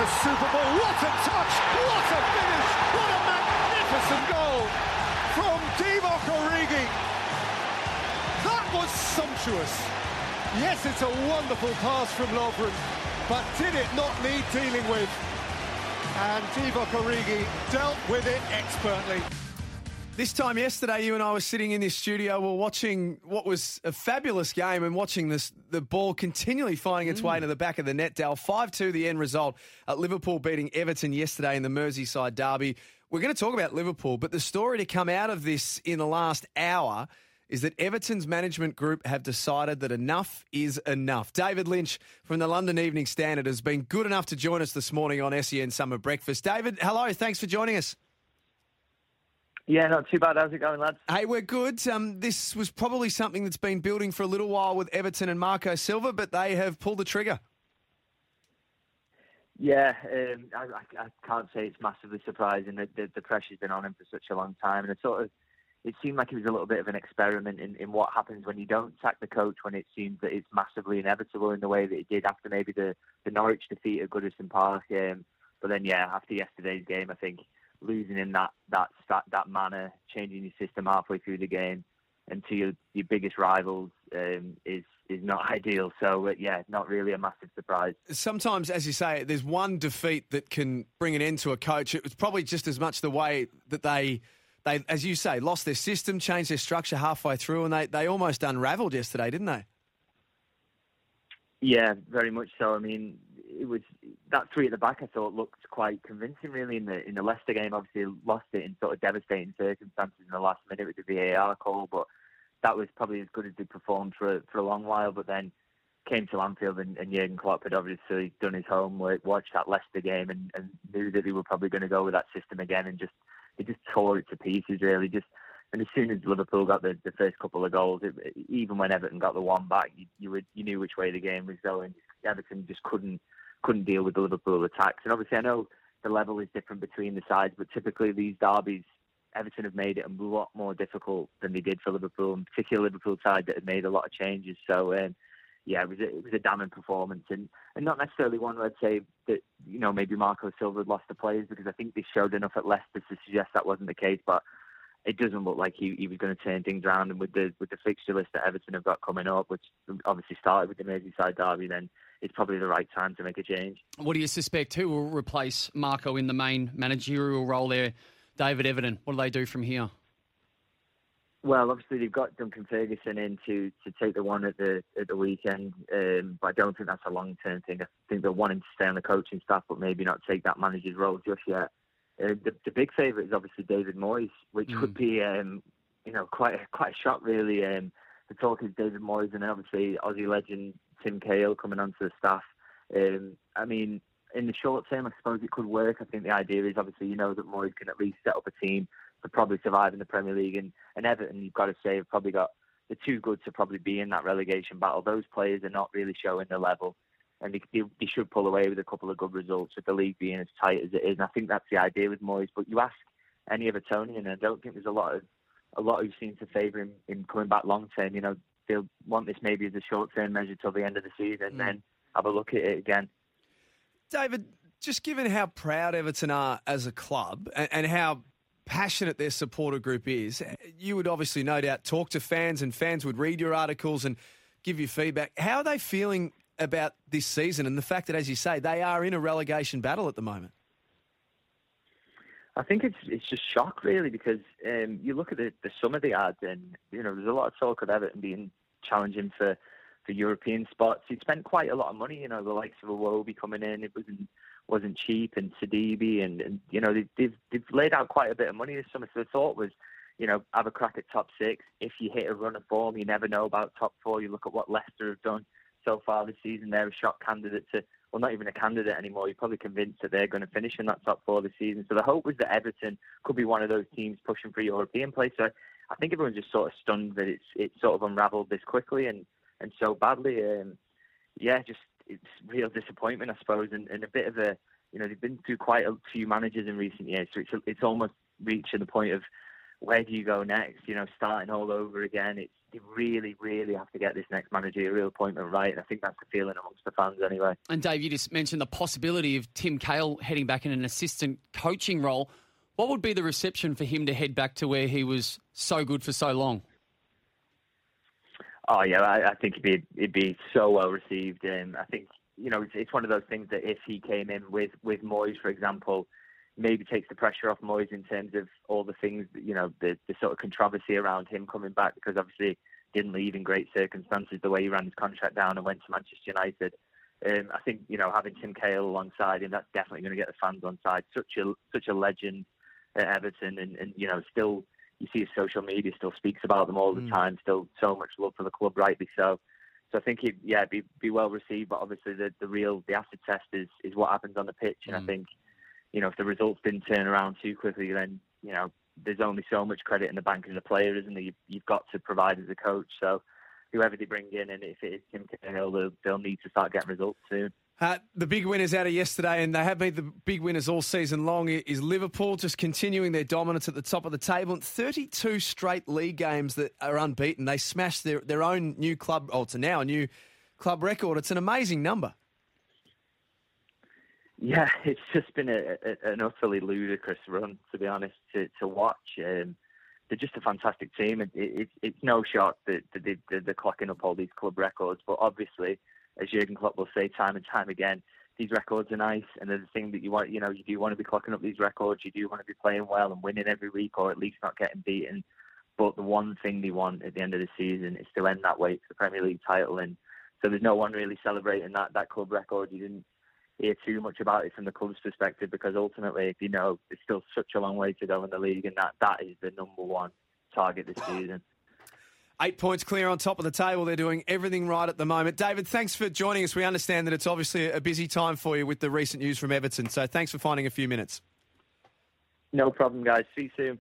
a super ball. What a touch! What a finish! What a magnificent goal from Divock Origi. That was sumptuous. Yes, it's a wonderful pass from Lovren, but did it not need dealing with? And Divock Origi dealt with it expertly. This time yesterday, you and I were sitting in this studio, we were watching what was a fabulous game and watching the ball continually finding its way to the back of the net, Dal. 5-2 the end result. Liverpool beating Everton yesterday in the Merseyside derby. We're going to talk about Liverpool, but the story to come out of this in the last hour is that Everton's management group have decided that enough is enough. David Lynch from the London Evening Standard has been good enough to join us this morning on SEN Summer Breakfast. David, hello. Thanks for joining us. Yeah, not too bad. How's it going, lads? Hey, we're good. This was probably something that's been building for a little while with Everton and Marco Silva, but they have pulled the trigger. Yeah, I can't say it's massively surprising that the pressure's been on him for such a long time, and it seemed like it was a little bit of an experiment in what happens when you don't sack the coach, when it seems that it's massively inevitable in the way that it did after maybe the Norwich defeat at Goodison Park. But then, yeah, after yesterday's game, I think losing in that manner, changing your system halfway through the game, and to your biggest rivals is not ideal. So, yeah, not really a massive surprise. Sometimes, as you say, there's one defeat that can bring an end to a coach. It was probably just as much the way that they, as you say, lost their system, changed their structure halfway through, and they almost unravelled yesterday, didn't they? Yeah, very much so. I mean, it was that three at the back I thought looked quite convincing, really, in the Leicester game. Obviously, lost it in sort of devastating circumstances in the last minute with the VAR call, but that was probably as good as they performed for a long while. But then came to Anfield, and Jurgen Klopp had obviously done his homework, watched that Leicester game, and knew that they were probably going to go with that system again, and they just tore it to pieces, really. And as soon as Liverpool got the first couple of goals, even when Everton got the one back, you knew which way the game was going. Everton just couldn't deal with the Liverpool attacks. And obviously, I know the level is different between the sides, but typically these derbies, Everton have made it a lot more difficult than they did for Liverpool, and particularly Liverpool side that had made a lot of changes. So, yeah, it was a damning performance, and not necessarily one where I'd say that, you know, maybe Marco Silva had lost the players, because I think they showed enough at Leicester to suggest that wasn't the case. But it doesn't look like he was going to turn things around. And with the fixture list that Everton have got coming up, which obviously started with the Merseyside derby, then it's probably the right time to make a change. What do you suspect who will replace Marco in the main managerial role there? David, Everton, what do they do from here? Well, obviously they've got Duncan Ferguson in to take the one at the weekend, but I don't think that's a long-term thing. I think they're wanting to stay on the coaching staff, but maybe not take that manager's role just yet. The big favourite is obviously David Moyes, which would be quite a shock, really. The talk is David Moyes, and obviously Aussie legend Tim Cahill coming onto the staff. I mean, in the short term, I suppose it could work. I think the idea is obviously that Moyes can at least set up a team to probably survive in the Premier League, and Everton, you've got to say, have probably got the too good to probably be in that relegation battle. Those players are not really showing the level, and they should pull away with a couple of good results with the league being as tight as it is. And I think that's the idea with Moyes. But you ask any Evertonian, and I don't think there's a lot who seem to favour him coming back long term. They'll want this maybe as a short term measure till the end of the season, and then have a look at it again. David, just given how proud Everton are as a club and how passionate their supporter group is, you would obviously no doubt talk to fans, and fans would read your articles and give you feedback. How are they feeling about this season and the fact that, as you say, they are in a relegation battle at the moment? I think it's just shock, really, because you look at the sum of the odds, and there's a lot of talk of Everton being challenging for European spots. He spent quite a lot of money, the likes of Iwobi coming in. It wasn't cheap, and Sidibe, and they've laid out quite a bit of money this summer. So the thought was, have a crack at top six. If you hit a run of form, you never know about top four. You look at what Leicester have done so far this season. They're a shock candidate to, well, not even a candidate anymore. You're probably convinced that they're going to finish in that top four this season. So the hope was that Everton could be one of those teams pushing for European place. So I think everyone's just sort of stunned that it's sort of unravelled this quickly and so badly. Just it's real disappointment, I suppose, and a bit of a, they've been through quite a few managers in recent years, so it's almost reaching the point of where do you go next? Starting all over again. They really, really have to get this next managerial appointment right. And I think that's the feeling amongst the fans anyway. And Dave, you just mentioned the possibility of Tim Cahill heading back in an assistant coaching role. What would be the reception for him to head back to where he was so good for so long? Oh yeah, I think it'd be so well received. I think it's one of those things that if he came in with Moyes, for example, maybe takes the pressure off Moyes in terms of all the things, the sort of controversy around him coming back, because obviously didn't leave in great circumstances the way he ran his contract down and went to Manchester United. I think having Tim Cahill alongside him, that's definitely going to get the fans on side. Such a legend at Everton, and still. You see his social media still speaks about them all the time. Still so much love for the club, rightly so. So I think he'd be well received. But obviously the acid test is what happens on the pitch. And I think if the results didn't turn around too quickly, then there's only so much credit in the bank as a player, isn't there? You've got to provide as a coach. So whoever they bring in, and if it is Tim Cahill, they'll need to start getting results soon. The big winners out of yesterday, and they have been the big winners all season long, is Liverpool, just continuing their dominance at the top of the table. And 32 straight league games that are unbeaten. They smashed their own new club, it's now a new club record. It's an amazing number. Yeah, it's just been an utterly ludicrous run, to be honest, to watch. They're just a fantastic team. It's no shock that they're clocking up all these club records, but obviously, as Jurgen Klopp will say time and time again, these records are nice, and they're the thing that you want. You do want to be clocking up these records. You do want to be playing well and winning every week, or at least not getting beaten. But the one thing they want at the end of the season is to end that way to the Premier League title. And so there's no one really celebrating that club record. You didn't hear too much about it from the club's perspective, because ultimately, there's still such a long way to go in the league, and that is the number one target this season. 8 points clear on top of the table. They're doing everything right at the moment. David, thanks for joining us. We understand that it's obviously a busy time for you with the recent news from Everton. So thanks for finding a few minutes. No problem, guys. See you soon.